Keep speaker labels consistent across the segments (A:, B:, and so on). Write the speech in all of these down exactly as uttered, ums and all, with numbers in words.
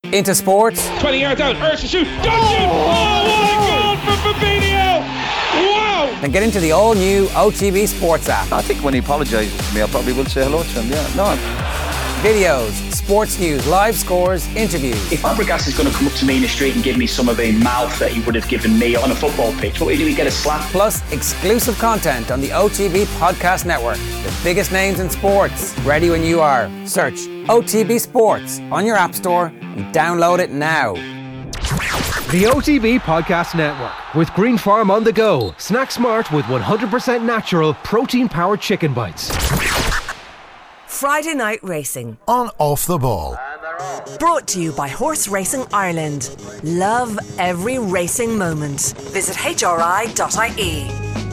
A: into sports.
B: twenty yards out, Ursha shoot, Dungeon! Oh, what a goal from Fabinho! Wow!
A: Then get into the all-new O T B Sports app.
C: I think when he apologises to me, I probably will say hello to him, yeah. No.
A: Videos, sports news, live scores, interviews.
D: If Fabregas is going to come up to me in the street and give me some of the mouth that he would have given me on a football pitch, what do you do? We get a slap.
A: Plus, exclusive content on the O T B Podcast Network. The biggest names in sports. Ready when you are. Search O T B Sports on your app store and download it now.
E: The O T B Podcast Network with Green Farm on the go. Snack smart with one hundred percent natural protein-powered chicken bites.
F: Friday Night Racing
G: on Off the Ball.
F: Brought to you by Horse Racing Ireland. Love every racing moment. Visit H R I dot I E.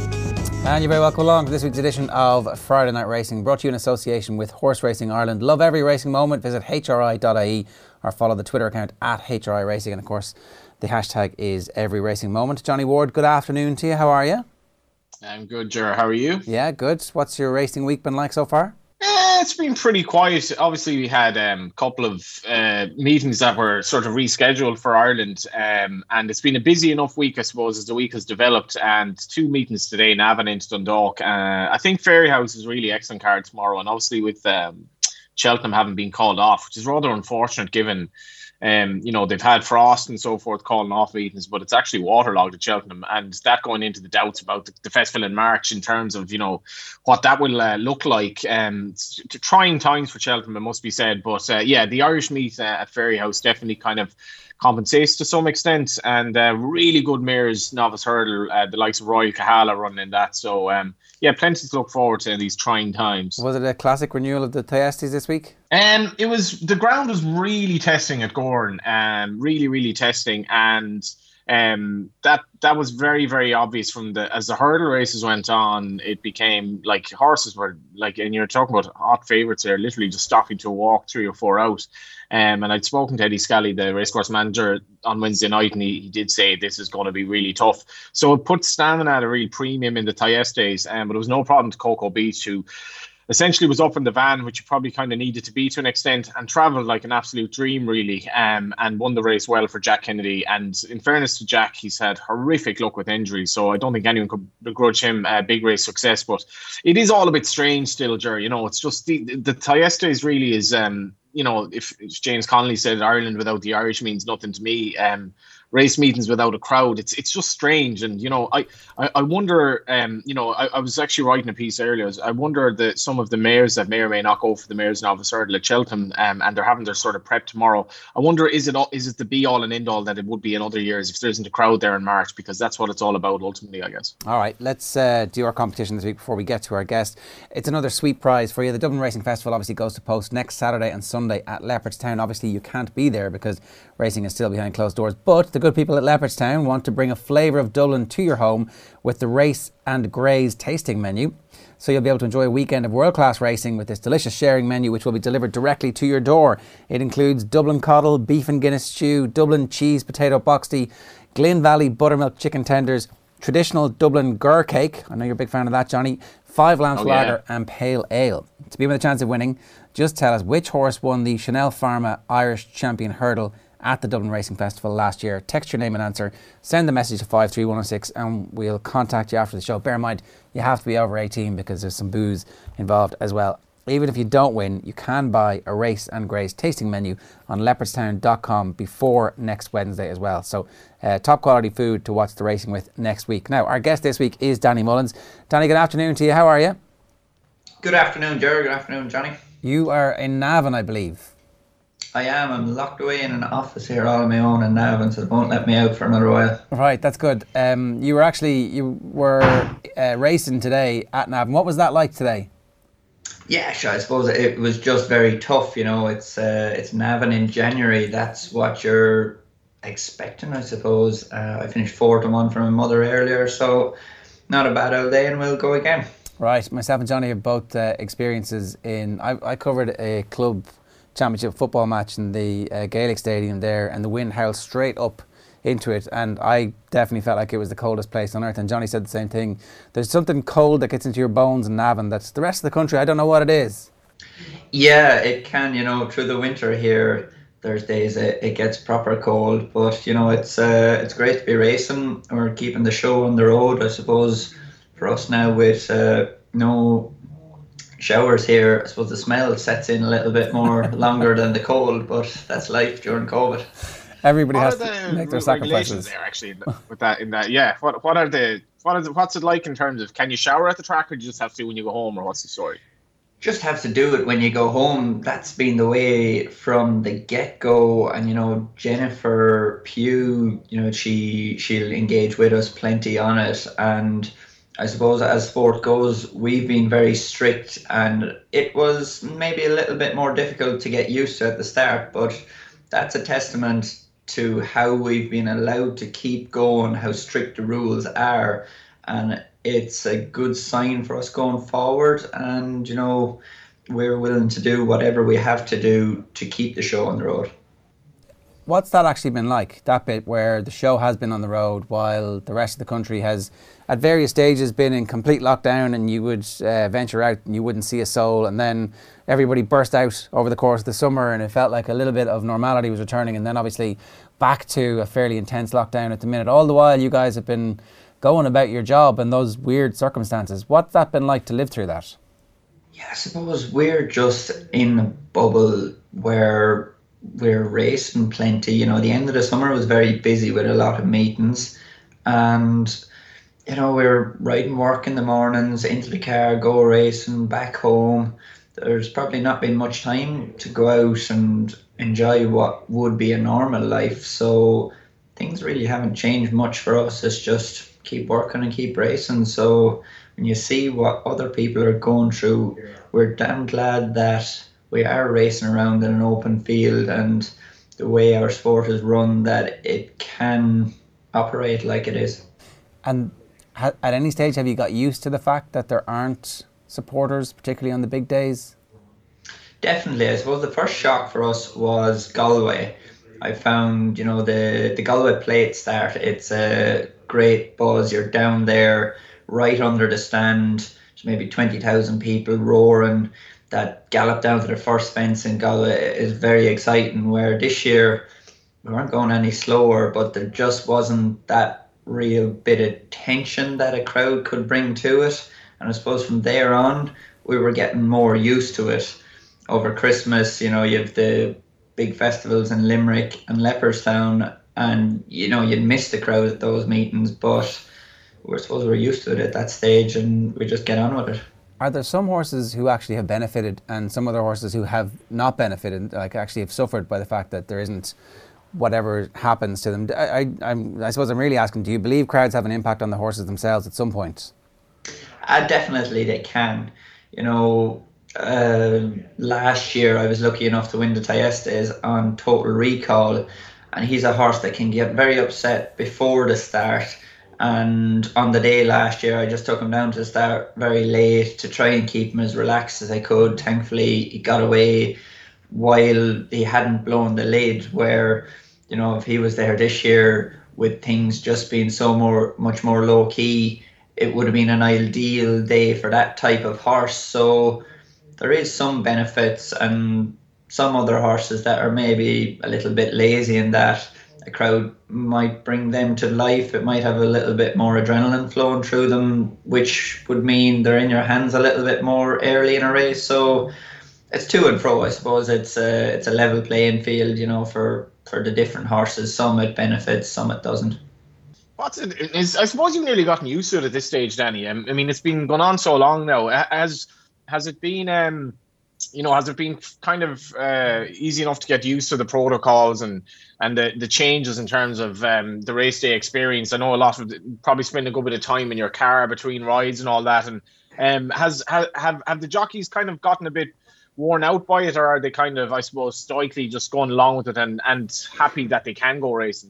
A: And you're very welcome along to this week's edition of Friday Night Racing, brought to you in association with Horse Racing Ireland. Love every racing moment. Visit H R I dot I E or follow the Twitter account at H R I Racing. And of course, the hashtag is every racing moment. Johnny Ward, good afternoon to you. How are you?
H: I'm good, Ger. How are you?
A: Yeah, good. What's your racing week been like so far?
H: Eh, it's been pretty quiet. Obviously, we had a um, couple of uh, meetings that were sort of rescheduled for Ireland, um, and it's been a busy enough week, I suppose, as the week has developed. And two meetings today, Navan into Dundalk. Uh, I think Fairyhouse is really excellent card tomorrow, and obviously with um, Cheltenham having been called off, which is rather unfortunate given. Um, you know, they've had frost and so forth calling off meetings, but it's actually waterlogged at Cheltenham, and that going into the doubts about the, the festival in March in terms of, you know, what that will uh, look like. Um, trying times for Cheltenham, it must be said, but uh, yeah, the Irish meet uh, at Fairyhouse definitely kind of compensates to some extent, and uh, really good mares, novice hurdle, uh, the likes of Royal Kahala running in that. So um, yeah, plenty to look forward to in these trying times.
A: Was it a classic renewal of the Thyestes this week?
H: Um, it was, the ground was really testing at Gowran, um, really, really testing, and um, that that was very, very obvious from the as the hurdle races went on. It became like horses were like, and you're talking about hot favourites there, literally just stopping to walk three or four out. Um, and I'd spoken to Eddie Scally, the racecourse manager, on Wednesday night, and he, he did say this is going to be really tough. So it put stamina at a real premium in the Thyestes, um, but it was no problem to Cocoa Beach, who essentially was up in the van, which you probably kind of needed to be to an extent, and travelled like an absolute dream, really, um, and won the race well for Jack Kennedy. And in fairness to Jack, he's had horrific luck with injuries, so I don't think anyone could begrudge him a big race success. But it is all a bit strange still, Jerry. You know, it's just the, the Thyestes really is, um, you know, if, if James Connolly said Ireland without the Irish means nothing to me, um, race meetings without a crowd, it's it's just strange. And you know, I I, I wonder, um, you know, I, I was actually writing a piece earlier. I wonder that some of the mares that may or may not go for the mares novice hurdle at Cheltenham, um, and they're having their sort of prep tomorrow. I wonder, is it all, is it the be all and end all that it would be in other years if there isn't a crowd there in March, because that's what it's all about ultimately, I guess.
A: All right, let's uh, do our competition this week before we get to our guest. It's another sweet prize for you. The Dublin Racing Festival obviously goes to post next Saturday and Sunday at Leopardstown. Obviously, you can't be there because racing is still behind closed doors, but the good people at Leopardstown want to bring a flavour of Dublin to your home with the Race and Graze tasting menu. So you'll be able to enjoy a weekend of world-class racing with this delicious sharing menu, which will be delivered directly to your door. It includes Dublin Coddle, beef and Guinness stew, Dublin cheese potato boxty, Glyn Valley buttermilk chicken tenders, traditional Dublin gur cake, I know you're a big fan of that, Johnny, five lamps
H: oh,
A: lager
H: yeah.
A: and pale ale. To be with a chance of winning, just tell us which horse won the Chanel Pharma Irish Champion Hurdle at the Dublin Racing Festival last year. Text your name and answer, send the message to five three one oh six, and we'll contact you after the show. Bear in mind, you have to be over eighteen because there's some booze involved as well. Even if you don't win, you can buy a Race and Graze tasting menu on leopardstown dot com before next Wednesday as well. So uh, top quality food to watch the racing with next week. Now, our guest this week is Danny Mullins. Danny, good afternoon to you. How are you?
I: Good afternoon, Jerry. Good afternoon, Johnny.
A: You are in Navan, I believe.
I: I am. I'm locked away in an office here all on my own in Navan, so they won't let me out for another while.
A: Right, that's good. Um, you were actually, you were uh, racing today at Navan. What was that like today?
I: Yeah, sure. I suppose it was just very tough. You know, it's uh, it's Navan in January. That's what you're expecting, I suppose. Uh, I finished fourth and one from my mother earlier, so not a bad old day, and we'll go again. Right,
A: myself and Johnny have both uh, experiences in. I, I covered a club championship football match in the uh, Gaelic Stadium there, and the wind howled straight up into it, and I definitely felt like it was the coldest place on earth. And Johnny said the same thing. There's something cold that gets into your bones in Navan that's the rest of the country, I don't know what it is.
I: Yeah, it can. You know, through the winter here, there's days it, it gets proper cold. But, you know, it's uh, it's great to be racing. We're keeping the show on the road, I suppose. For us now, with uh, no showers here, I suppose the smell sets in a little bit more longer than the cold, but that's life during COVID.
A: Everybody
H: what
A: has
H: are
A: to
H: the
A: make their
H: regulations
A: sacrifices.
H: there actually with that in that yeah what what are the what is it, what's it like in terms of, can you shower at the track, or do you just have to when you go home, or what's the story?
I: Just have to do it when you go home. That's been the way from the get-go. And, you know, Jennifer Pugh, you know, she she'll engage with us plenty on it. And I suppose as sport goes, we've been very strict, and it was maybe a little bit more difficult to get used to at the start, but that's a testament to how we've been allowed to keep going, how strict the rules are, and it's a good sign for us going forward. And, you know, we're willing to do whatever we have to do to keep the show on the road.
A: What's that actually been like, that bit where the show has been on the road while the rest of the country has at various stages been in complete lockdown, and you would uh, venture out and you wouldn't see a soul, and then everybody burst out over the course of the summer and it felt like a little bit of normality was returning, and then obviously back to a fairly intense lockdown at the minute. All the while you guys have been going about your job in those weird circumstances. What's that been like to live through that?
I: Yeah, I suppose we're just in a bubble where we're racing plenty. You know, the end of the summer was very busy with a lot of meetings, and, you know, we're riding work in the mornings, into the car, go racing, back home. There's probably not been much time to go out and enjoy what would be a normal life. So things really haven't changed much for us. It's just keep working and keep racing. So when you see what other people are going through, we're damn glad that we are racing around in an open field, and the way our sport is run, that it can operate like it is.
A: And ha- at any stage have you got used to the fact that there aren't supporters, particularly on the big days?
I: Definitely. I suppose the first shock for us was Galway. I found, you know, the, the Galway plate start, it's a great buzz. You're down there right under the stand. There's maybe twenty thousand people roaring. That gallop down to the first fence in Galway is very exciting, where this year we weren't going any slower, but there just wasn't that real bit of tension that a crowd could bring to it. And I suppose from there on, we were getting more used to it. Over Christmas, you know, you have the big festivals in Limerick and Leopardstown, and, you know, you'd miss the crowd at those meetings, but we're supposed we're used to it at that stage, and we just get on with it.
A: Are there some horses who actually have benefited and some other horses who have not benefited, like actually have suffered by the fact that there isn't whatever happens to them? I, I, I'm, I suppose I'm really asking, do you believe crowds have an impact on the horses themselves at some point?
I: Uh, definitely they can. You know, uh, last year I was lucky enough to win the Thyestes on Total Recall, and he's a horse that can get very upset before the start. And on the day last year, I just took him down to the start very late to try and keep him as relaxed as I could. Thankfully, he got away while he hadn't blown the lid, where, you know, if he was there this year with things just being so more, much more low key, it would have been an ideal day for that type of horse. So there is some benefits, and some other horses that are maybe a little bit lazy in that a crowd might bring them to life. It might have a little bit more adrenaline flowing through them, which would mean they're in your hands a little bit more early in a race. So it's to and fro. I suppose it's a, it's a level playing field, you know, for, for the different horses. Some it benefits, some it doesn't.
H: What's it, is, I suppose you've nearly gotten used to it at this stage, Danny. I mean, it's been going on so long now. Has, has it been... Um, You know, has it been kind of uh, easy enough to get used to the protocols and and the, the changes in terms of um, the race day experience? I know a lot of the, probably spend a good bit of time in your car between rides and all that. And um, has have have have the jockeys kind of gotten a bit worn out by it, or are they kind of, I suppose, stoically just going along with it and and happy that they can go racing?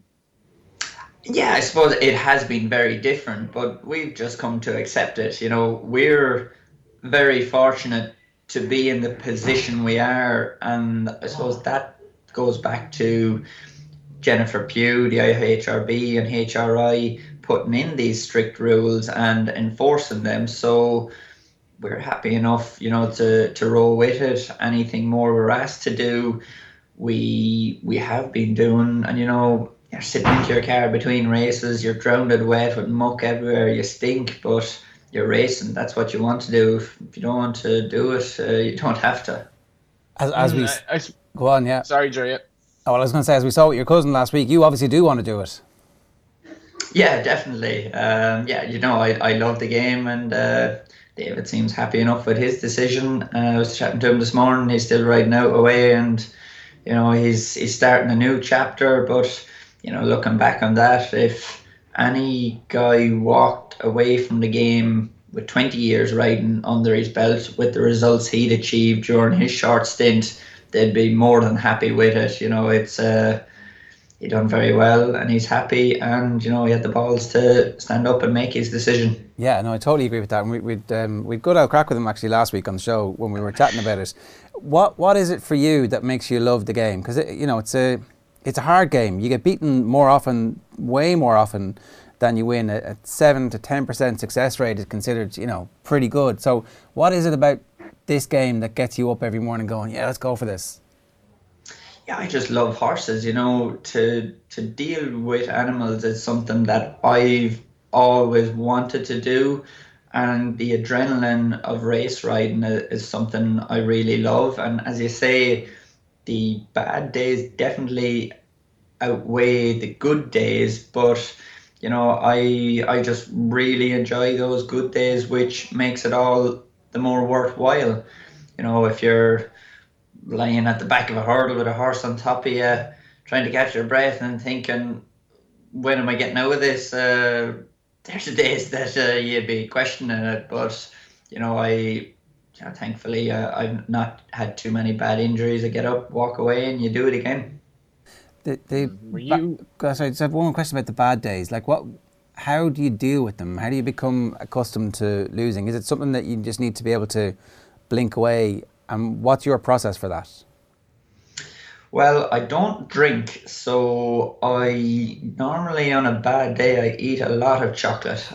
I: Yeah, I suppose it has been very different, but we've just come to accept it. You know, we're very fortunate to be in the position we are, and I suppose that goes back to Jennifer Pugh, the I H R B and H R I putting in these strict rules and enforcing them. So we're happy enough, you know, to, to roll with it. Anything more we're asked to do, we we have been doing. And you know, you're sitting into your car between races, you're drowned wet with muck everywhere, you stink, but you're racing. That's what you want to do. If, if you don't want to do it, uh, you don't have to.
A: As, as we
H: Mm, I, I,
A: go on, yeah.
H: sorry, Jerry.
A: Oh, well, I was going to say, as we saw with your cousin last week, you obviously do want to do it.
I: Yeah, definitely. Um, yeah, you know, I, I love the game, and uh, David seems happy enough with his decision. Uh, I was chatting to him this morning. He's still riding out away, and you know, he's he's starting a new chapter. But you know, looking back on that, if any guy walked away from the game with twenty years riding under his belt with the results he'd achieved during his short stint, they'd be more than happy with it. You know, it's uh, he done very well, and he's happy, and you know, he had the balls to stand up and make his decision.
A: Yeah, no, I totally agree with that. And we, we'd um, we'd good out crack with him actually last week on the show when we were chatting about it. What what is it for you that makes you love the game? Because you know, it's a it's a hard game. You get beaten more often, way more often than you win. A, a seven to ten percent success rate is considered, you know, pretty good. So, what is it about this game that gets you up every morning going, yeah, let's go for this?
I: Yeah, I just love horses. You know, to to deal with animals is something that I've always wanted to do, and the adrenaline of race riding is something I really love. And as you say, the bad days definitely outweigh the good days, but you know, I I just really enjoy those good days, which makes it all the more worthwhile. You know, if you're lying at the back of a hurdle with a horse on top of you, trying to catch your breath and thinking, when am I getting out of this? Uh, there's the days that uh, you'd be questioning it, but you know, I, you know, thankfully, uh, I've not had too many bad injuries. I get up, walk away, and you do it again.
A: The, the,
H: Were you?
A: ba- sorry, I just have one more question about the bad days. Like, what? How do you deal with them? How do you become accustomed to losing? Is it something that you just need to be able to blink away? And what's your process for that?
I: Well, I don't drink, so I normally on a bad day I eat a lot of chocolate.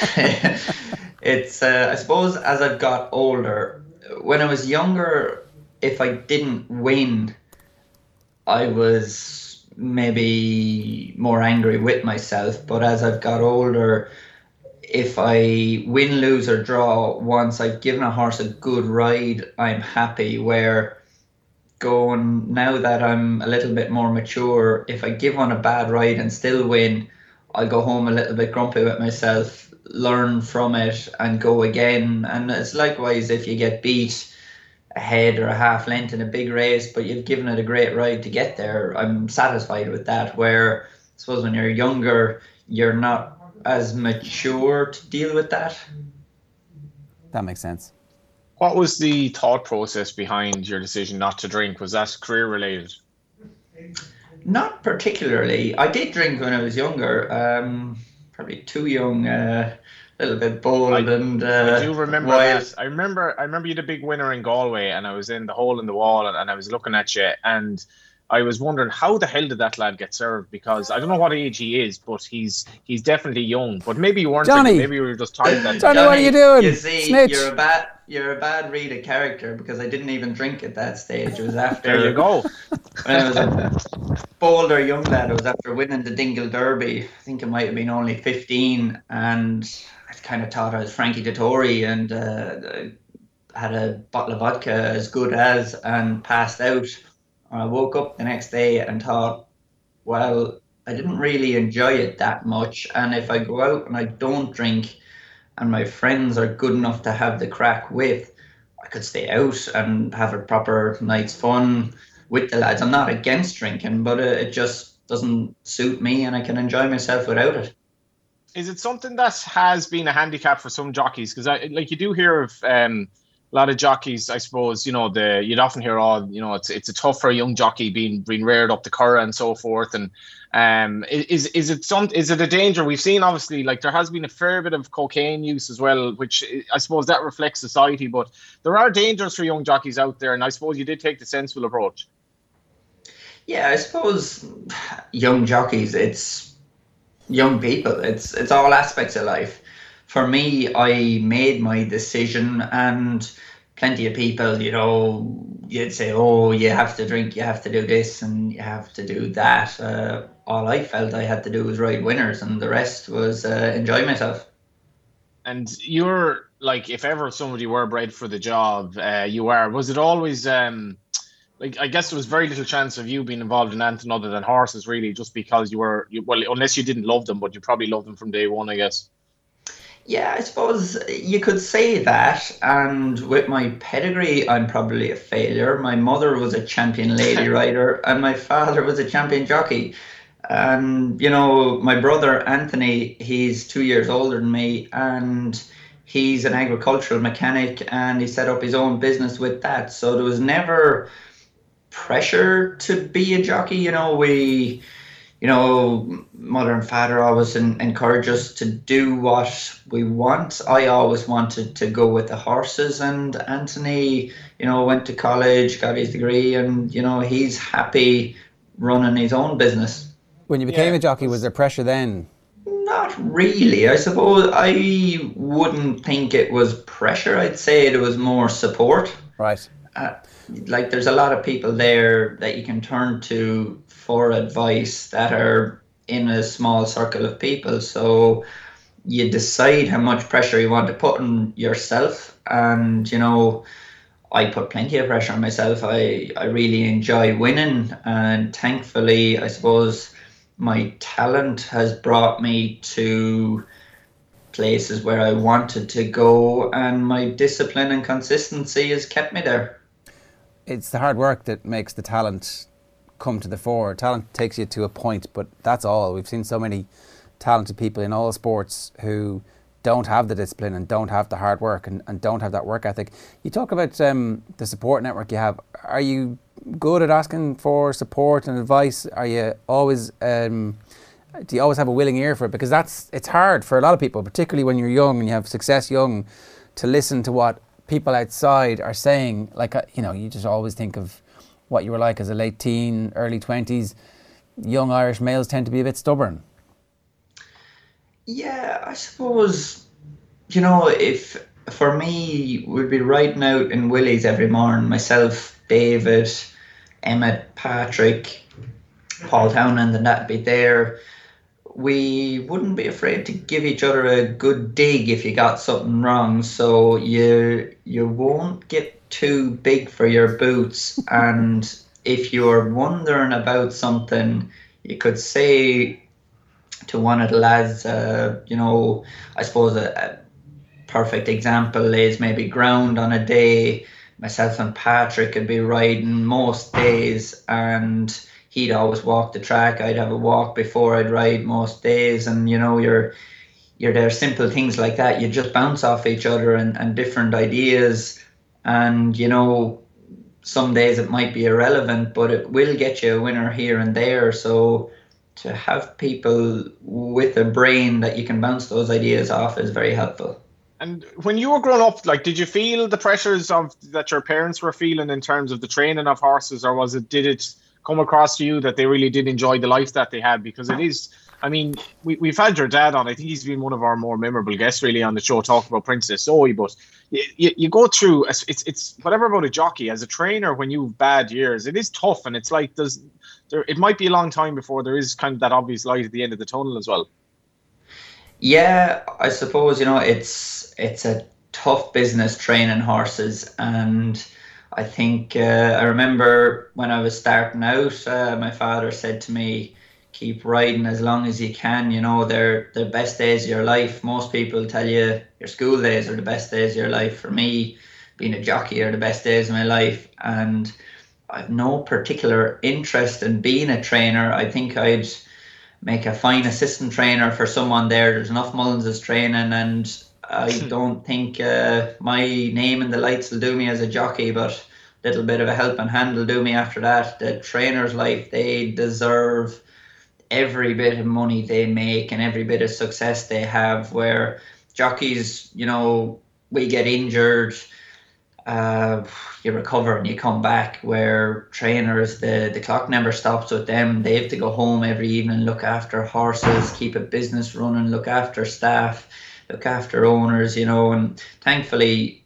I: It's uh, I suppose as I've got older, when I was younger, if I didn't win, I was maybe more angry with myself. But as I've got older, if I win, lose or draw, once I've given a horse a good ride, I'm happy. Where going now that I'm a little bit more mature, if I give one a bad ride and still win, I'll go home a little bit grumpy with myself, learn from it and go again. And it's likewise if you get beat a head or a half length in a big race, but you've given it a great ride to get there, I'm satisfied with that. Where I suppose when you're younger, you're not as mature to deal with that.
A: That makes sense.
H: What was the thought process behind your decision not to drink? Was that career related?
I: Not particularly. I did drink when I was younger, um, probably too young, uh, a little bit bold.
H: I,
I: and uh,
H: I do remember
I: wild.
H: that. I remember I remember you the big winner in Galway, and I was in the hole in the wall, and, and I was looking at you, and I was wondering how the hell did that lad get served? Because I don't know what age he is, but he's he's definitely young. But maybe you weren't.
A: Johnny!
H: Drinking, maybe you were just tired. That
A: Johnny,
H: day.
A: what are you doing?
I: You see,
A: Snitch.
I: you're a bad, you're a bad read of character, because I didn't even drink at that stage. It was after.
H: There you go.
I: When I was a bolder young lad, it was after winning the Dingle Derby. I think it might have been only fifteen, and I kind of thought I was Frankie Dettori, and uh, had a bottle of vodka as good as, and passed out. I woke up the next day and thought, well, I didn't really enjoy it that much. And if I go out and I don't drink and my friends are good enough to have the crack with, I could stay out and have a proper night's fun with the lads. I'm not against drinking, but it just doesn't suit me, and I can enjoy myself without it.
H: Is it something that has been a handicap for some jockeys? Because I like you do hear of um, a lot of jockeys, I suppose, you know, the you'd often hear, oh, you know, it's it's a tough for a young jockey being being reared up the Curragh and so forth. And um, is is it some is it a danger? We've seen obviously like there has been a fair bit of cocaine use as well, which I suppose that reflects society. But there are dangers for young jockeys out there, and I suppose you did take the sensible approach.
I: Yeah, I suppose young jockeys, it's young people. It's it's all aspects of life. For me, I made my decision, and plenty of people, you know, you'd say, oh, you have to drink, you have to do this, and you have to do that. Uh, all I felt I had to do was ride winners, and the rest was uh, enjoy myself.
H: And you're like, if ever somebody were bred for the job, uh, you are. Was it always um, like? I guess there was very little chance of you being involved in anything other than horses, really, just because you were. You, well, unless you didn't love them, but you probably loved them from day one, I guess.
I: Yeah, I suppose you could say that. And with my pedigree, I'm probably a failure. My mother was a champion lady rider, and my father was a champion jockey. And, you know, my brother Anthony, he's two years older than me, and he's an agricultural mechanic, and he set up his own business with that. So there was never pressure to be a jockey. You know, we, you know, mother and father always en- encourage us to do what we want. I always wanted to go with the horses, and Anthony, you know, went to college, got his degree, and, you know, he's happy running his own business.
A: When you became
H: Yeah.
A: a jockey, was there pressure then?
I: Not really. I suppose I wouldn't think it was pressure. I'd say it was more support.
A: Right.
I: Uh, like there's a lot of people there that you can turn to for advice that are in a small circle of people. So you decide how much pressure you want to put on yourself. And, you know, I put plenty of pressure on myself. I, I really enjoy winning. And thankfully, I suppose my talent has brought me to places where I wanted to go, and my discipline and consistency has kept me there.
A: It's the hard work that makes the talent come to the fore. Talent takes you to a point, but that's all. We've seen so many talented people in all sports who don't have the discipline and don't have the hard work and, and don't have that work ethic. You talk about um, the support network you have. Are you good at asking for support and advice? Are you always, um, do you always have a willing ear for it? Because that's, it's hard for a lot of people, particularly when you're young and you have success young, to listen to what people outside are saying. Like, uh, you know, you just always think of what you were like as a late teen, early twenties. Young Irish males tend to be a bit stubborn.
I: Yeah, I suppose, you know, if for me, we'd be riding out in Willie's every morning, myself, David, Emmett, Patrick, Paul Townend, and that'd be there. We wouldn't be afraid to give each other a good dig if you got something wrong. So you you won't get too big for your boots. And if you're wondering about something, you could say to one of the lads, uh, you know, I suppose a, a perfect example is maybe ground on a day. Myself and Patrick could be riding most days, and he'd always walk the track. I'd have a walk before I'd ride most days. And, you know, you're you're there, simple things like that. You just bounce off each other and, and different ideas. And, you know, some days it might be irrelevant, but it will get you a winner here and there. So to have people with a brain that you can bounce those ideas off is very helpful.
H: And when you were growing up, like, did you feel the pressures of that your parents were feeling in terms of the training of horses, or was it, did it come across to you that they really did enjoy the life that they had? Because it is, I mean, we, we've had your dad on. I think he's been one of our more memorable guests really on the show, talking about Princess Zoe. But you, you, you go through, it's, it's whatever about a jockey, as a trainer, when you've bad years, it is tough. And it's like, there's, there, it might be a long time before there is kind of that obvious light at the end of the tunnel as well.
I: Yeah, I suppose, you know, it's it's a tough business training horses. And I think, uh, I remember when I was starting out, uh, my father said to me, keep riding as long as you can. You know, they're the best days of your life. Most people tell you your school days are the best days of your life. For me, being a jockey are the best days of my life. And I've no particular interest in being a trainer. I think I'd make a fine assistant trainer for someone there. There's enough Mullins' training, and I don't think uh, my name in the lights will do me as a jockey, but a little bit of a helping hand will do me after that. The trainer's life, they deserve every bit of money they make and every bit of success they have, where jockeys, you know, we get injured, uh, you recover and you come back, where trainers, the, the clock never stops with them. They have to go home every evening, look after horses, keep a business running, look after staff, look after owners, you know. And thankfully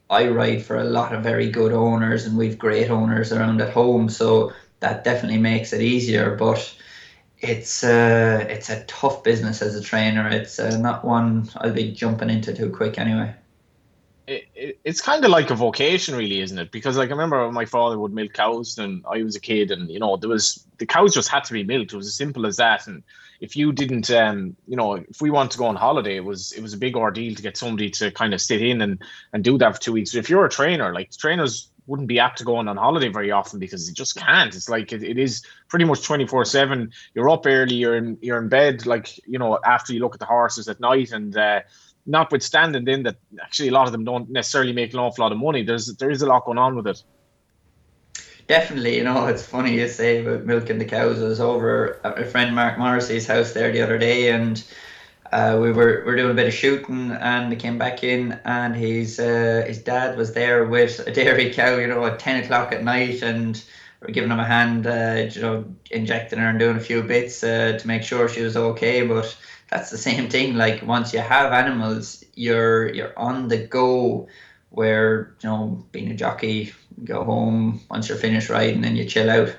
I: I ride for a lot of very good owners, and we've great owners around at home, so that definitely makes it easier. But it's uh, it's a tough business as a trainer. It's uh, not one I'll be jumping into too quick anyway.
H: It, it, it's kind of like a vocation, really, isn't it? Because like I remember my father would milk cows, and I was a kid, and you know there was the cows just had to be milked. It was as simple as that. And if you didn't, um, you know, if we wanted to go on holiday, it was it was a big ordeal to get somebody to kind of sit in and and do that for two weeks. But if you're a trainer, like trainers wouldn't be apt to go on, on holiday very often because you just can't. It's like it, it is pretty much twenty-four seven. You're up early, you're in you're in bed, like you know, after you look at the horses at night, and uh, notwithstanding then that actually a lot of them don't necessarily make an awful lot of money. There's there is a lot going on with it.
I: Definitely, you know, it's funny you say about milking the cows. I was over at my friend Mark Morrissey's house there the other day, and uh, we were, we were doing a bit of shooting, and he came back in, and his uh, his dad was there with a dairy cow, you know, at ten o'clock at night, and we were giving him a hand, uh, you know, injecting her and doing a few bits uh, to make sure she was okay. But that's the same thing. Like once you have animals, you're you're on the go. Where, you know, being a jockey, go home once you're finished riding and you chill out.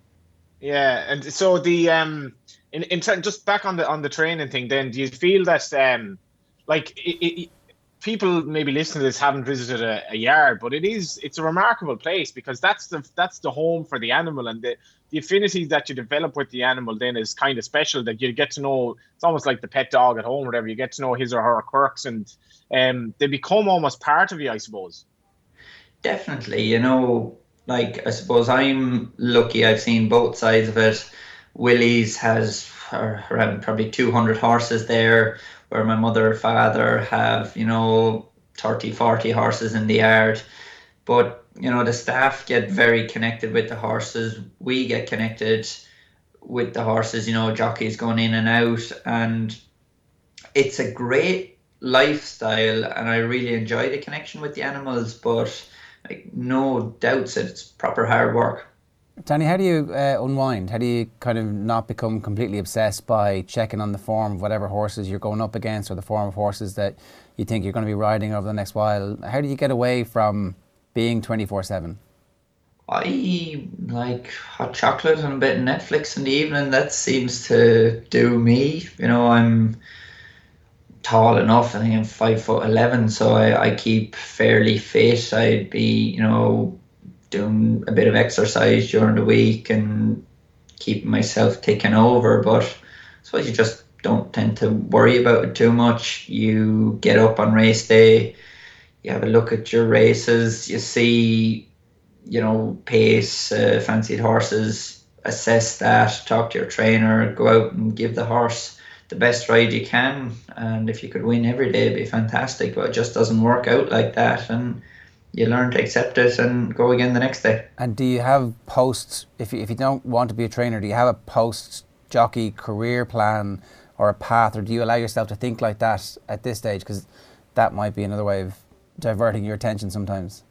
H: Yeah, and so the um, in in ter- just back on the on the training thing, then do you feel that um, like it, it, people maybe listening to this haven't visited a, a yard, but it is it's a remarkable place because that's the that's the home for the animal, and the the affinity that you develop with the animal then is kind of special. That you get to know, it's almost like the pet dog at home, or whatever. You get to know his or her quirks, and um, they become almost part of you, I suppose.
I: Definitely, you know, like I suppose I'm lucky. I've seen both sides of it. Willie's has around probably two hundred horses there, where my mother and father have, you know, thirty, forty horses in the yard. But you know, the staff get very connected with the horses. We get connected with the horses, you know, jockeys going in and out. And it's a great lifestyle, and I really enjoy the connection with the animals. But like, no doubts that it's proper hard work.
A: Danny, how do you uh, unwind? How do you kind of not become completely obsessed by checking on the form of whatever horses you're going up against, or the form of horses that you think you're going to be riding over the next while? How do you get away from being twenty-four seven?
I: I like hot chocolate and a bit of Netflix in the evening. That seems to do me. You know, I'm tall enough. I think I'm five foot eleven, so I, I keep fairly fit. I'd be, you know, doing a bit of exercise during the week and keeping myself ticking over. But I suppose you just don't tend to worry about it too much. You get up on race day, you have a look at your races, you see, you know, pace, uh, fancied horses, assess that, talk to your trainer, go out and give the horse the best ride you can. And if you could win every day, it'd be fantastic, but it just doesn't work out like that. And you learn to accept it and go again the next day.
A: And do you have post, if you, if you don't want to be a trainer, do you have a post-jockey career plan or a path, or do you allow yourself to think like that at this stage? Because that might be another way of diverting your attention sometimes.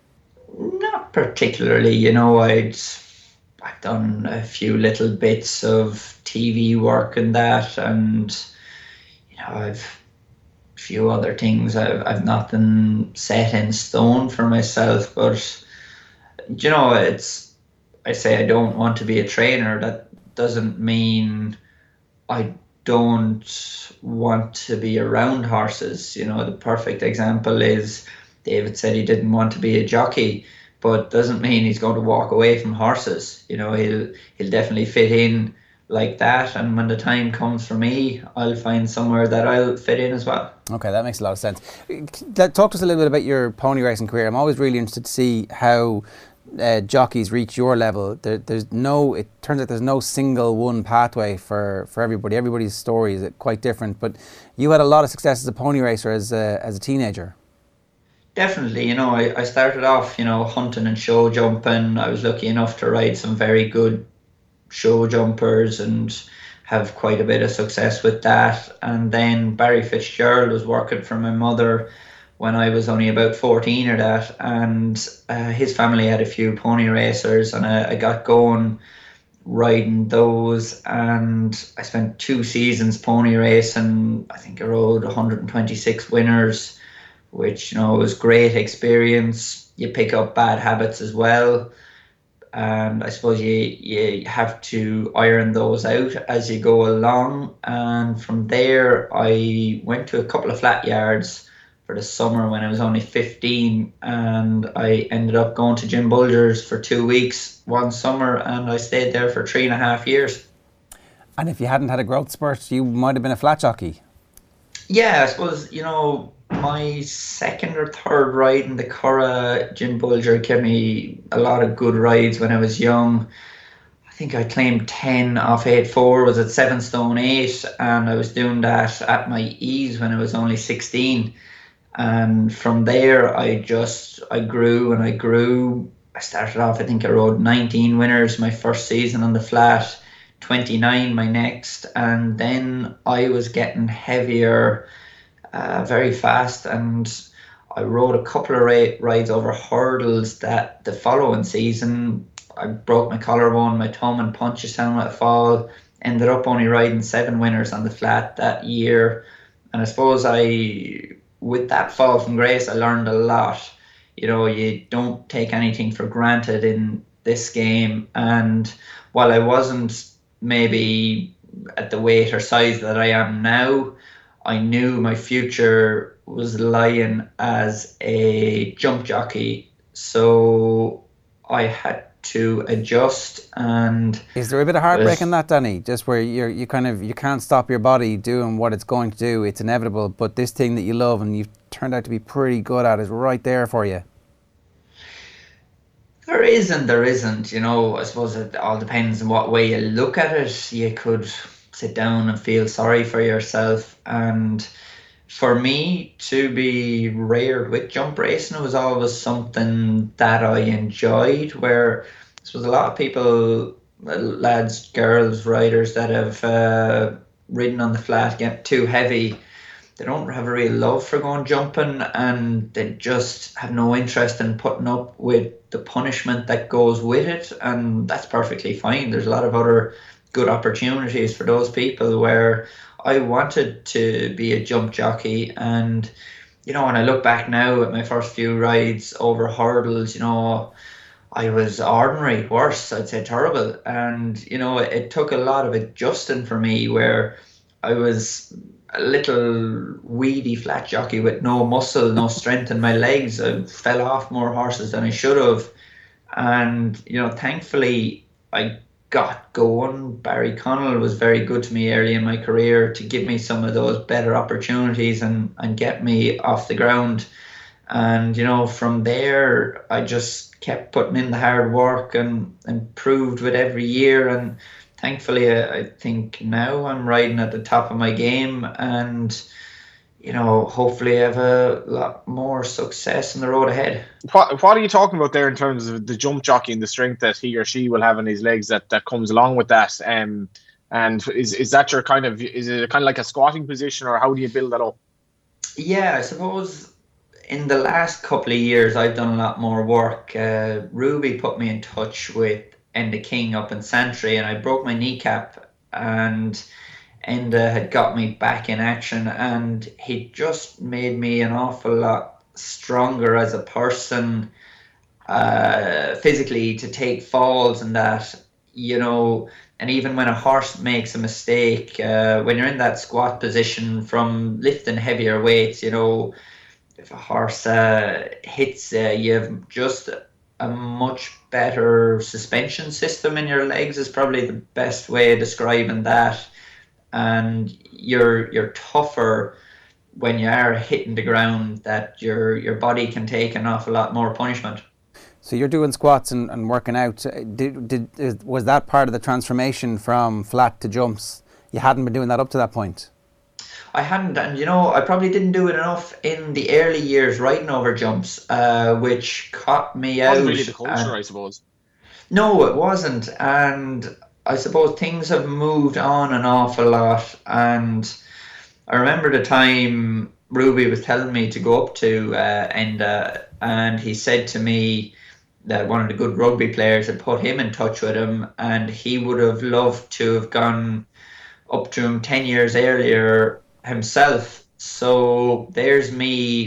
I: Not particularly, you know, I'd, I've done a few little bits of T V work and that, and, you know, I've a few other things. I've, I've nothing set in stone for myself, but, you know, it's, I say I don't want to be a trainer. That doesn't mean I don't want to be around horses. You know, the perfect example is David said he didn't want to be a jockey, but doesn't mean he's going to walk away from horses. You know, he'll he'll definitely fit in like that, and when the time comes for me, I'll find somewhere that I'll fit in as well. Okay,
A: that makes a lot of sense. Talk to us a little bit about your pony racing career. I'm always really interested to see how uh, jockeys reach your level. There, there's no, it turns out there's no single one pathway for, for everybody. Everybody's story is quite different, but you had a lot of success as a pony racer as a, as a teenager.
I: Definitely, you know, I, I started off, you know, hunting and show jumping. I was lucky enough to ride some very good show jumpers and have quite a bit of success with that. And then Barry Fitzgerald was working for my mother when I was only about fourteen or that, and uh, his family had a few pony racers, and I, I got going riding those, and I spent two seasons pony racing. I think I rode one hundred twenty-six winners, which, you know, was great experience. You pick up bad habits as well. And I suppose you, you have to iron those out as you go along. And from there, I went to a couple of flat yards for the summer when I was only fifteen. And I ended up going to Jim Bulger's for two weeks one summer. And I stayed there for three and a half years.
A: And if you hadn't had a growth spurt, you might have been a flat jockey.
I: Yeah, I suppose, you know, my second or third ride in the Curragh, Jim Bulger gave me a lot of good rides when I was young. I think I claimed ten off eight four, was at seven stone eight, and I was doing that at my ease when I was only sixteen. And from there, I just, I grew and I grew. I started off, I think I rode nineteen winners my first season on the flat, twenty-nine my next, and then I was getting heavier Uh, very fast, and I rode a couple of ra- rides over hurdles that the following season I broke my collarbone, my thumb and Punchestown at fall. Ended up only riding seven winners on the flat that year. And I suppose I, with that fall from grace, I learned a lot. You know, you don't take anything for granted in this game. And while I wasn't maybe at the weight or size that I am now, I knew my future was lying as a jump jockey, so I had to adjust. And
A: is there a bit of heartbreak in that, Danny? Just where you're, you kind of, you can't stop your body doing what it's going to do. It's inevitable, but this thing that you love and you've turned out to be pretty good at is right there for you.
I: There is and there isn't. You know, I suppose it all depends on what way you look at it. You could sit down and feel sorry for yourself. And for me to be reared with jump racing was always something that I enjoyed, where I suppose a lot of people, lads, girls, riders that have uh, ridden on the flat get too heavy, they don't have a real love for going jumping, and they just have no interest in putting up with the punishment that goes with it. And that's perfectly fine. There's a lot of other good opportunities for those people, where I wanted to be a jump jockey. And, you know, when I look back now at my first few rides over hurdles, you know, I was ordinary, worse, I'd say terrible. And, you know, it, it took a lot of adjusting for me, where I was a little weedy flat jockey with no muscle, no strength in my legs. I fell off more horses than I should have. And, you know, thankfully I got going. Barry Connell was very good to me early in my career to give me some of those better opportunities and, and get me off the ground. And, you know, from there, I just kept putting in the hard work and improved with every year. And thankfully, I, I think now I'm riding at the top of my game, and, you know, hopefully I have a lot more success in the road ahead.
H: What, what are you talking about there in terms of the jump jockey and the strength that he or she will have in his legs that, that comes along with that? Um, and is is that your kind of, is it kind of like a squatting position, or how do you build that up?
I: Yeah, I suppose in the last couple of years I've done a lot more work. Uh, Ruby put me in touch with Enda King up in Santry, and I broke my kneecap, and Enda had got me back in action, and he just made me an awful lot stronger as a person, uh, physically, to take falls and that, you know. And even when a horse makes a mistake, uh, when you're in that squat position from lifting heavier weights, you know, if a horse uh, hits uh, you have just a much better suspension system in your legs is probably the best way of describing that. And you're you're tougher when you are hitting the ground, that your your body can take an awful lot more punishment.
A: So you're doing squats and, and working out. Did did was that part of the transformation from flat to jumps? You hadn't been doing that up to that point.
I: I hadn't, and you know, I probably didn't do it enough in the early years riding over jumps, uh, which caught me out.
H: Wasn't really the culture,
I: and,
H: I suppose.
I: No, it wasn't, and I suppose things have moved on an awful lot. And I remember the time Ruby was telling me to go up to uh, Enda, and he said to me that one of the good rugby players had put him in touch with him, and he would have loved to have gone up to him ten years earlier himself. So there's me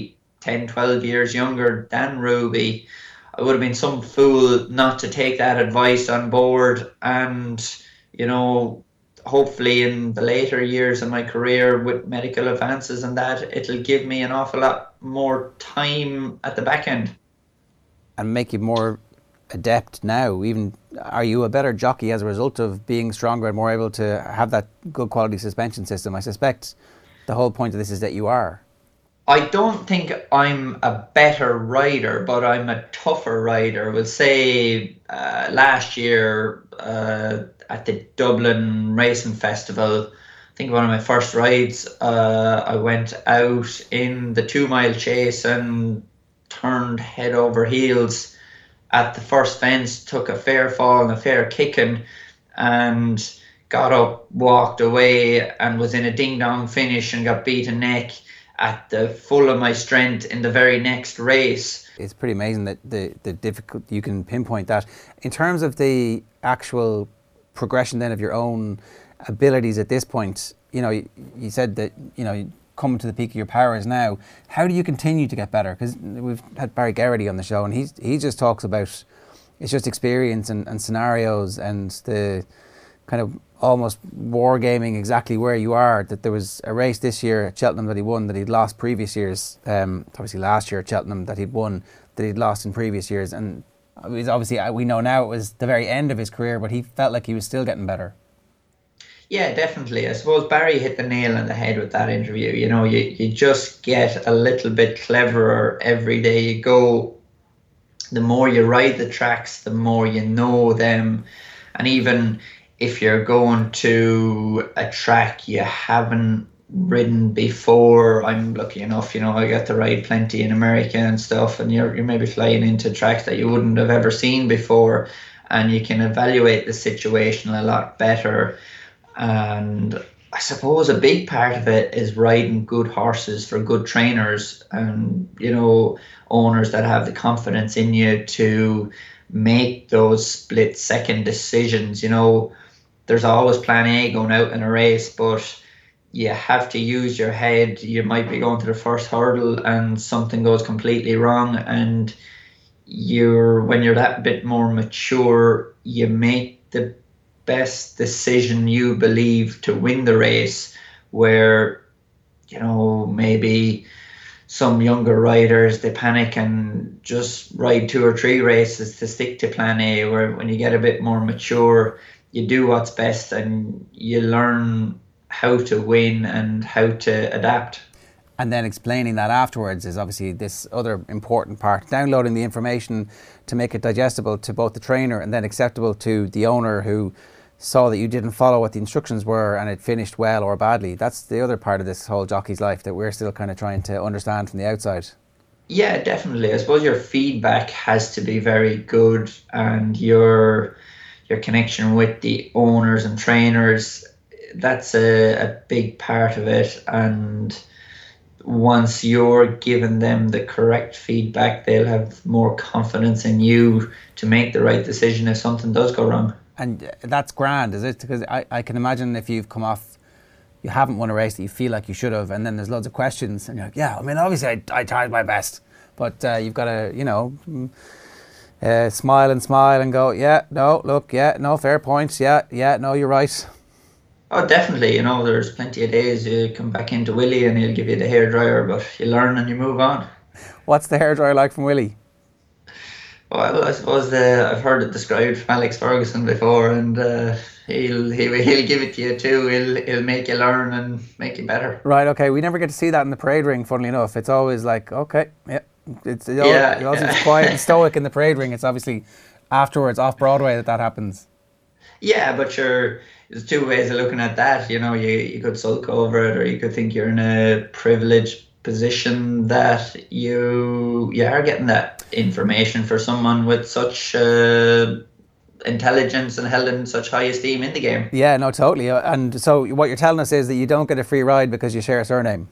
I: ten, twelve years younger than Ruby, I would have been some fool not to take that advice on board. And, you know, hopefully in the later years of my career with medical advances and that, it'll give me an awful lot more time at the back end.
A: And make you more adept now. Even, are you a better jockey as a result of being stronger and more able to have that good quality suspension system? I suspect the whole point of this is that you are.
I: I don't think I'm a better rider, but I'm a tougher rider. We'll say uh, last year uh, at the Dublin Racing Festival, I think one of my first rides, uh, I went out in the two mile chase and turned head over heels at the first fence, took a fair fall and a fair kicking, and got up, walked away, and was in a ding-dong finish and got beaten neck at the full of my strength in the very next race.
A: It's pretty amazing that the, the difficult, you can pinpoint that. In terms of the actual progression then of your own abilities at this point, you know, you, you said that, you know, coming to the peak of your powers now, how do you continue to get better? Because we've had Barry Geraghty on the show, and he's, he just talks about, it's just experience and, and scenarios and the kind of almost wargaming exactly where you are. That there was a race this year at Cheltenham that he won that he'd lost previous years, um, obviously last year at Cheltenham that he'd won that he'd lost in previous years, and it was obviously, we know now it was the very end of his career, but he felt like he was still getting better.
I: Yeah, definitely. I suppose Barry hit the nail on the head with that interview. You know, you, you just get a little bit cleverer every day you go. The more you ride the tracks, the more you know them. And even if you're going to a track you haven't ridden before, I'm lucky enough, you know, I get to ride plenty in America and stuff, and you're, you're maybe flying into tracks that you wouldn't have ever seen before, and you can evaluate the situation a lot better. And I suppose a big part of it is riding good horses for good trainers and, you know, owners that have the confidence in you to make those split second decisions. You know, there's always plan A going out in a race, but you have to use your head. You might be going to the first hurdle and something goes completely wrong, and you're, when you're that bit more mature, you make the best decision you believe to win the race. Where, you know, maybe some younger riders, they panic and just ride two or three races to stick to plan A, where when you get a bit more mature, you do what's best and you learn how to win and how to adapt.
A: And then explaining that afterwards is obviously this other important part. Downloading the information to make it digestible to both the trainer and then acceptable to the owner who saw that you didn't follow what the instructions were and it finished well or badly. That's the other part of this whole jockey's life that we're still kind of trying to understand from the outside.
I: Yeah, definitely. I suppose your feedback has to be very good, and your your connection with the owners and trainers, that's a, a big part of it. And once you're giving them the correct feedback, they'll have more confidence in you to make the right decision if something does go wrong. And
A: that's grand, is it? Because I, I can imagine if you've come off, you haven't won a race that you feel like you should have, and then there's loads of questions, and you're like, yeah, I mean, obviously I, I tried my best, but uh, you've got to, you know, uh, smile and smile and go, yeah, no, look, yeah, no, fair points, yeah, yeah, no, you're right.
I: Oh, definitely. You know, there's plenty of days you come back into Willie and he'll give you the hairdryer, but you learn and you move on.
A: What's the hairdryer like from Willie?
I: Well, I suppose the, I've heard it described from Alex Ferguson before, and uh, he'll, he'll he'll give it to you too. He'll he'll make you learn and make you better.
A: Right. Okay. We never get to see that in the parade ring. Funnily enough, it's always like, okay, yeah, it's it always,
I: yeah,
A: it always
I: yeah.
A: It's quiet and stoic in the parade ring. It's obviously afterwards off Broadway that that happens.
I: Yeah, but you're, there's two ways of looking at that. You know, you you could sulk over it, or you could think you're in a privileged position that you you are getting that information for someone with such uh, intelligence and held in such high esteem in the game.
A: Yeah, no, totally. And so what you're telling us is that you don't get a free ride because you share a surname.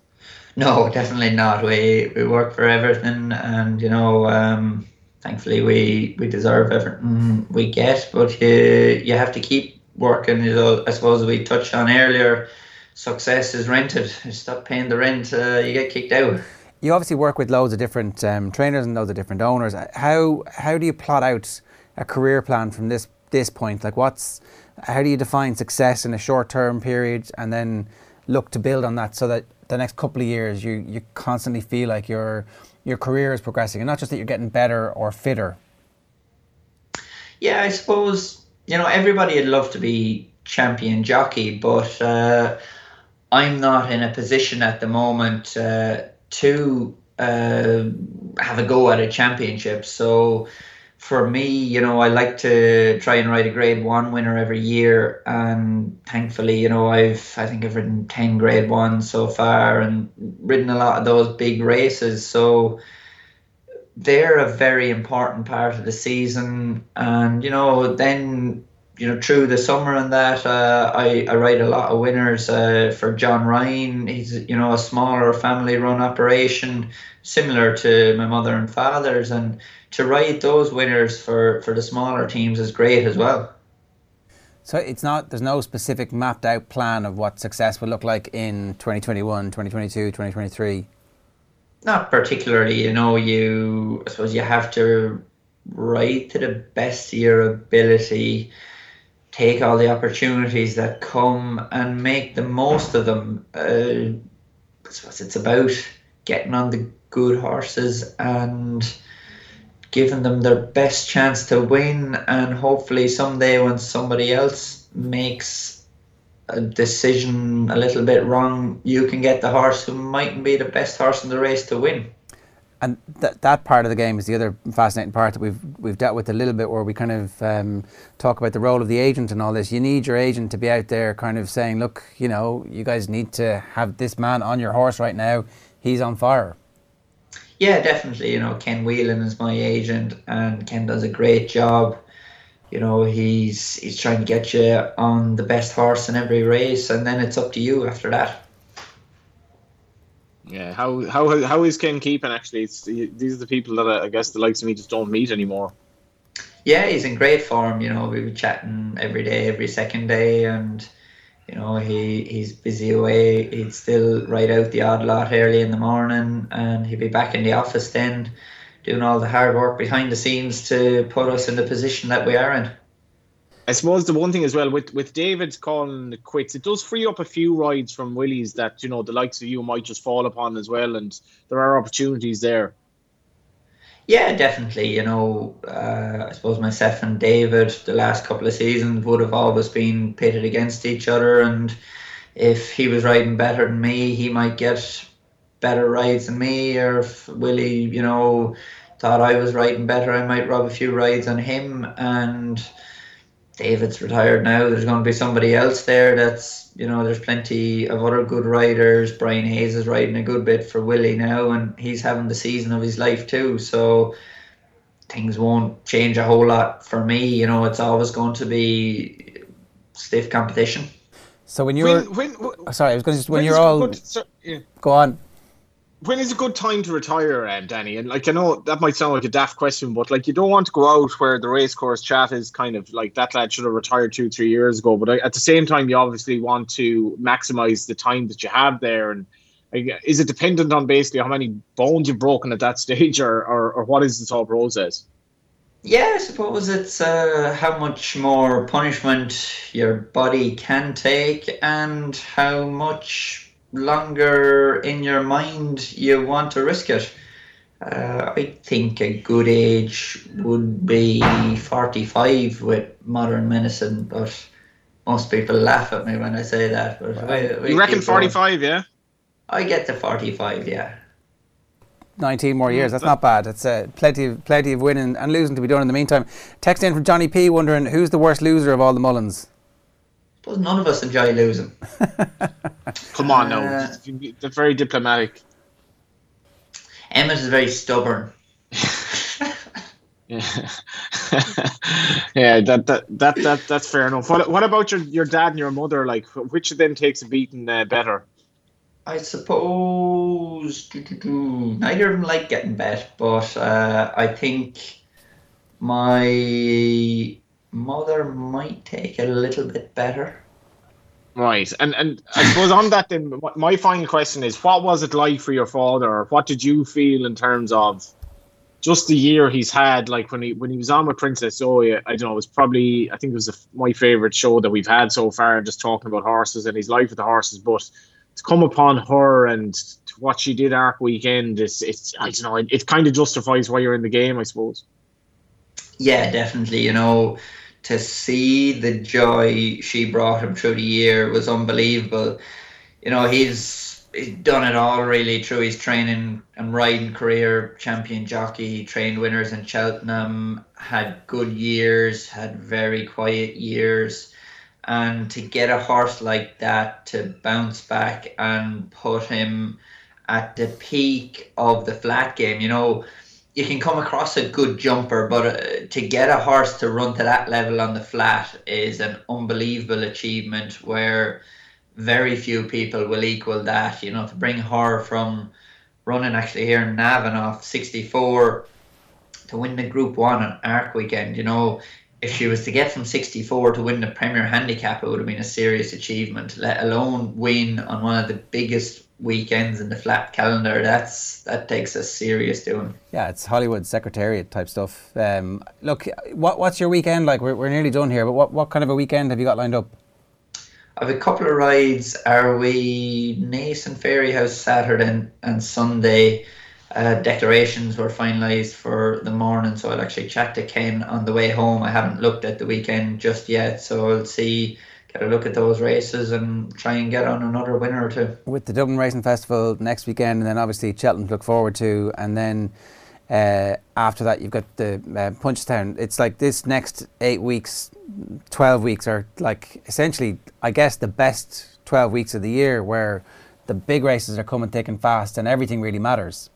I: No, definitely not. We we work for everything, and you know, um, thankfully we we deserve everything we get. But you you have to keep working. You know, I suppose we touched on earlier, success is rented. You stop paying the rent, uh, you get kicked out.
A: You obviously work with loads of different um, trainers and loads of different owners. How how do you plot out a career plan from this this point? Like, what's how do you define success in a short term period, and then look to build on that so that the next couple of years you, you constantly feel like your your career is progressing, and not just that you're getting better or fitter?
I: Yeah, I suppose, you know, everybody would love to be champion jockey, but uh, I'm not in a position at the moment uh, to uh, have a go at a championship. So for me, you know, I like to try and ride a grade one winner every year, and thankfully, you know, I've I think I've ridden ten grade ones so far and ridden a lot of those big races. So they're a very important part of the season. And you know, then you know, through the summer and that, uh, I I ride a lot of winners uh, for John Ryan. He's, you know, a smaller family run operation similar to my mother and father's, and to ride those winners for, for the smaller teams is great as well.
A: So it's not, there's no specific mapped out plan of what success will look like in twenty twenty-one, twenty twenty-two, twenty twenty-three?
I: Not particularly, you know, you, I suppose you have to ride to the best of your ability, take all the opportunities that come and make the most of them. Uh, I suppose it's about getting on the good horses and giving them their best chance to win, and hopefully someday when somebody else makes a decision a little bit wrong, you can get the horse who mightn't be the best horse in the race to win.
A: And that that part of the game is the other fascinating part that we've we've dealt with a little bit, where we kind of um, talk about the role of the agent and all this. You need your agent to be out there kind of saying, look, you know, you guys need to have this man on your horse right now. He's on fire.
I: Yeah, definitely. You know, Ken Whelan is my agent, and Ken does a great job. You know, he's he's trying to get you on the best horse in every race, and then it's up to you after that.
H: Yeah, how how how is Ken keeping? Actually, it's, these are the people that I, I guess the likes of me just don't meet anymore.
I: Yeah, he's in great form. You know, we were chatting every day, every second day, and you know, he he's busy away. He'd still ride out the odd lot early in the morning, and he'd be back in the office then, doing all the hard work behind the scenes to put us in the position that we are in.
H: I suppose the one thing as well with, with David calling it quits, it does free up a few rides from Willie's that, you know, the likes of you might just fall upon as well, and there are opportunities there.
I: Yeah, definitely. You know, uh, I suppose myself and David the last couple of seasons would have always been pitted against each other, and if he was riding better than me, he might get better rides than me, or if Willie, you know, thought I was riding better, I might rub a few rides on him. And David's retired now. There's going to be somebody else there that's, you know, there's plenty of other good riders. Brian Hayes is riding a good bit for Willie now, and he's having the season of his life too. So things won't change a whole lot for me. You know, it's always going to be stiff competition.
A: So when you're...
H: When, when,
A: sorry, I was going to just... When, when you're all...
H: Good, so, yeah.
A: Go on.
H: When is a good time to retire, um, Danny? And like, I know that might sound like a daft question, but like, you don't want to go out where the racecourse chat is kind of like that lad should have retired two, three years ago. But at the same time, you obviously want to maximise the time that you have there. And like, is it dependent on basically how many bones you've broken at that stage, or or, or what is the thought process?
I: Yeah, I suppose it's uh, how much more punishment your body can take, and how much longer in your mind you want to risk it. Uh, I think a good age would be forty-five with modern medicine, but most people laugh at me when I say that. But
H: wow.
I: I, I
H: you reckon forty-five, yeah?
I: I get to forty-five, yeah.
A: nineteen more years, that's not bad. It's uh, plenty of plenty of winning and losing to be done in the meantime. Text in from Johnny P wondering who's the worst loser of all the Mullins.
I: But none of us enjoy losing.
H: Come on, no.
I: Uh,
H: They're very diplomatic.
I: Emmett is very stubborn.
H: yeah, yeah. That, that that that that's fair enough. What what about your your dad and your mother? Like, which of them takes a beating uh, better?
I: I suppose neither of them like getting bet, but uh, I think my mother might take it a little bit better.
H: Right, and and I suppose on that then, my final question is, what was it like for your father, or what did you feel in terms of just the year he's had? Like when he when he was on with Princess Zoe, I don't know, it was probably, I think it was a, my favourite show that we've had so far, just talking about horses and his life with the horses. But to come upon her and what she did Arc Weekend, it's, it's I don't know, it, it kind of justifies why you're in the game, I suppose.
I: Yeah, definitely. You know, to see the joy she brought him through the year was unbelievable. You know, he's, he's done it all really through his training and riding career. Champion jockey, he trained winners in Cheltenham, had good years, had very quiet years. And to get a horse like that to bounce back and put him at the peak of the flat game, you know, you can come across a good jumper, but uh, to get a horse to run to that level on the flat is an unbelievable achievement where very few people will equal that. You know, to bring her from running actually here in Navan off sixty-four to win the Group one on Arc Weekend, you know, if she was to get from sixty-four to win the Premier Handicap, it would have been a serious achievement, let alone win on one of the biggest weekends in the flat calendar. That's that takes a serious doing.
A: Yeah, it's Hollywood Secretariat type stuff. Um, look, what what's your weekend like? We're, we're nearly done here, but what, what kind of a weekend have you got lined up?
I: I have a couple of rides. Are we Nason Fairy House Saturday and, and Sunday? Uh, declarations were finalised for the morning, so I'll actually chat to Ken on the way home. I haven't looked at the weekend just yet, so I'll see, get a look at those races and try and get on another winner or two.
A: With the Dublin Racing Festival next weekend, and then obviously Cheltenham to look forward to, and then uh, after that you've got the uh, Punchestown. It's like this next eight weeks, twelve weeks are like essentially, I guess, the best twelve weeks of the year, where the big races are coming thick and fast and everything really matters.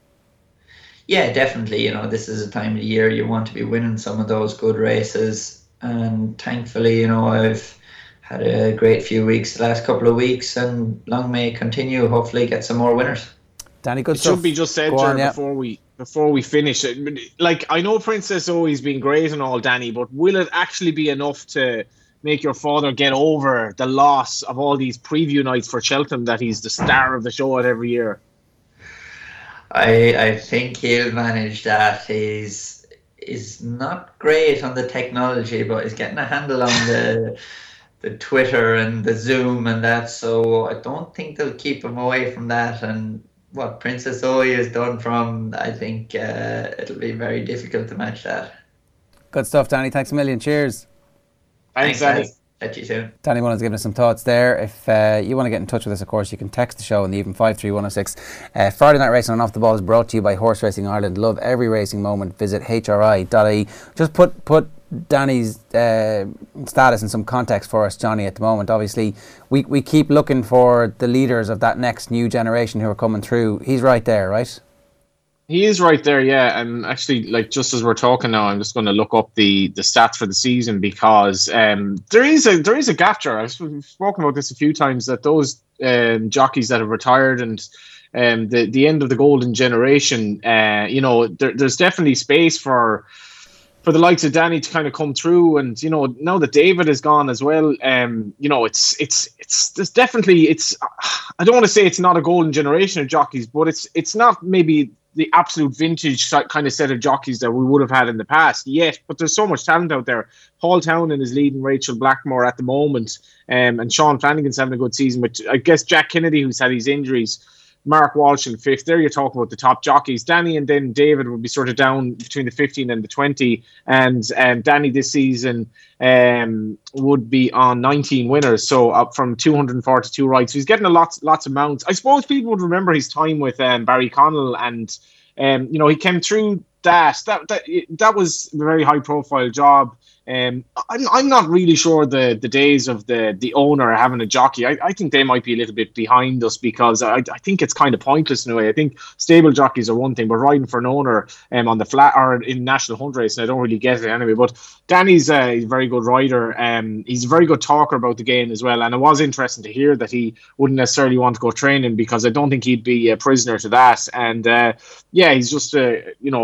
I: Yeah, definitely. You know, this is a time of the year you want to be winning some of those good races, and thankfully, you know, I've had a great few weeks the last couple of weeks, and long may it continue. Hopefully get some more winners.
A: Danny, good
H: it
A: stuff.
H: Should be just said
A: Go
H: there
A: on, yeah.
H: before we before we finish it. Like, I know Princess Zoe's been great and all, Danny, but will it actually be enough to make your father get over the loss of all these preview nights for Cheltenham, that he's the star of the show at every year?
I: I I think he'll manage that. He's is not great on the technology, but he's getting a handle on the the Twitter and the Zoom and that. So I don't think they'll keep him away from that. And what Princess Zoe has done from, I think uh, it'll be very difficult to match that. Good
A: stuff, Danny. Thanks a million. Cheers.
H: Thanks, Danny.
I: Catch you soon.
A: Danny Mullen's giving us some thoughts there. If uh, you want to get in touch with us, of course, you can text the show in the even five three one oh six. Uh, Friday Night Racing on Off the Ball is brought to you by Horse Racing Ireland. Love every racing moment. Visit H R I dot I E. Just put put Danny's uh, status in some context for us, Johnny, at the moment. Obviously, we, we keep looking for the leaders of that next new generation who are coming through. He's right there, right?
H: He is right there, yeah. And actually, like, just as we're talking now, I'm just going to look up the, the stats for the season, because um, there is a there is a gap there. I've spoken about this a few times, that those um, jockeys that have retired and um, the the end of the golden generation, uh, you know, there, there's definitely space for for the likes of Danny to kind of come through. And, you know, now that David is gone as well, um, you know, it's it's it's there's definitely it's. I don't want to say it's not a golden generation of jockeys, but it's it's not maybe the absolute vintage kind of set of jockeys that we would have had in the past yet, but there's so much talent out there. Paul Townend is leading Rachel Blackmore at the moment, um, and Sean Flanagan's having a good season, but I guess Jack Kennedy, who's had his injuries, Mark Walsh in fifth. There you're talking about the top jockeys. Danny and then David would be sort of down between the fifteen and the twenty, and um, Danny this season um, would be on nineteen winners, so up from two hundred forty-two rides. So he's getting a lot, lots of mounts. I suppose people would remember his time with um, Barry Connell, and um, you know, he came through that. That that that was a very high profile job. Um, I'm, I'm not really sure the, the days of the, the owner having a jockey. I, I think they might be a little bit behind us, because I, I think it's kind of pointless in a way. I think stable jockeys are one thing, but riding for an owner um, on the flat or in national hunt race, and I don't really get it anyway. But Danny's a very good rider. Um, he's a very good talker about the game as well. And it was interesting to hear that he wouldn't necessarily want to go training, because I don't think he'd be a prisoner to that. And uh, yeah, he's just, uh, you know,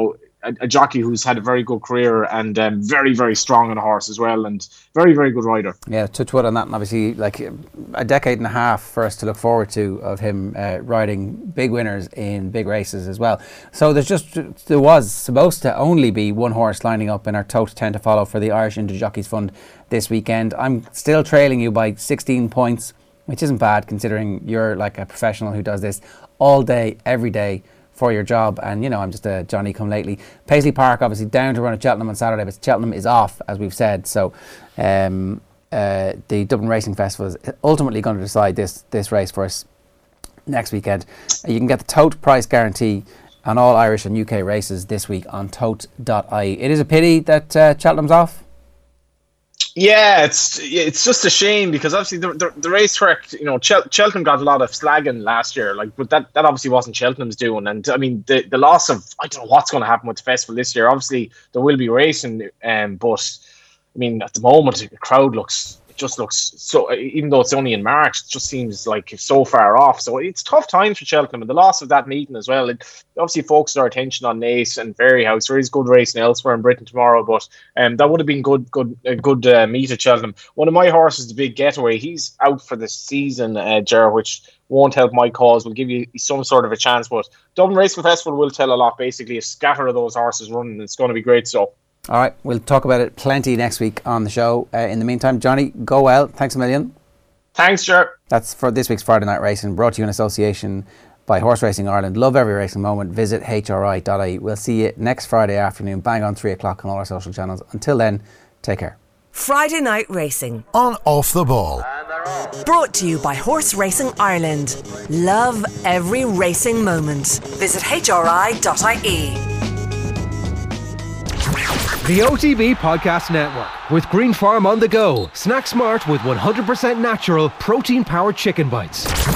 H: a, a jockey who's had a very good career and um, very, very strong on a horse as well, and very, very good rider.
A: Yeah, touch wood on that, and obviously like a decade and a half for us to look forward to of him uh, riding big winners in big races as well. So there's just there was supposed to only be one horse lining up in our Tote ten to follow for the Irish Inter Jockeys Fund this weekend. I'm still trailing you by sixteen points, which isn't bad considering you're like a professional who does this all day, every day for your job, and you know I'm just a Johnny come lately. Paisley Park obviously down to run at Cheltenham on Saturday, but Cheltenham is off as we've said, so um, uh, the Dublin Racing Festival is ultimately going to decide this this race for us next weekend. You can get the Tote price guarantee on all Irish and U K races this week on tote dot I E. It is a pity that uh, Cheltenham's off.
H: Yeah, it's it's just a shame because obviously the the, the racetrack, you know, Chel- Cheltenham got a lot of slagging last year, like, but that, that obviously wasn't Cheltenham's doing. And I mean, the, the loss of, I don't know what's going to happen with the festival this year. Obviously, there will be racing, um, but I mean, at the moment, the crowd looks. It just looks so, even though it's only in March, it just seems like it's so far off. So it's tough times for Cheltenham, and the loss of that meeting as well. It obviously focuses our attention on Naas and Fairyhouse. There is good racing elsewhere in Britain tomorrow, but um, that would have been good, good, a good uh, meet at Cheltenham. One of my horses, the Big Getaway, he's out for the season, uh, Ger, which won't help my cause. Will give you some sort of a chance, but Dublin Racing Festival will tell a lot. Basically, a scatter of those horses running. It's going to be great. So.
A: All right, we'll talk about it plenty next week on the show. Uh, in the meantime, Johnny, go well. Thanks a million.
H: Thanks, Ger.
A: That's for this week's Friday Night Racing, brought to you in association by Horse Racing Ireland. Love every racing moment. Visit H R I dot I E. We'll see you next Friday afternoon, bang on three o'clock on all our social channels. Until then, take care.
F: Friday Night Racing
G: on Off the Ball.
F: Brought to you by Horse Racing Ireland. Love every racing moment. Visit H R I dot I E.
E: The O T B Podcast Network with Green Farm on the go. Snack smart with one hundred percent natural protein-powered chicken bites.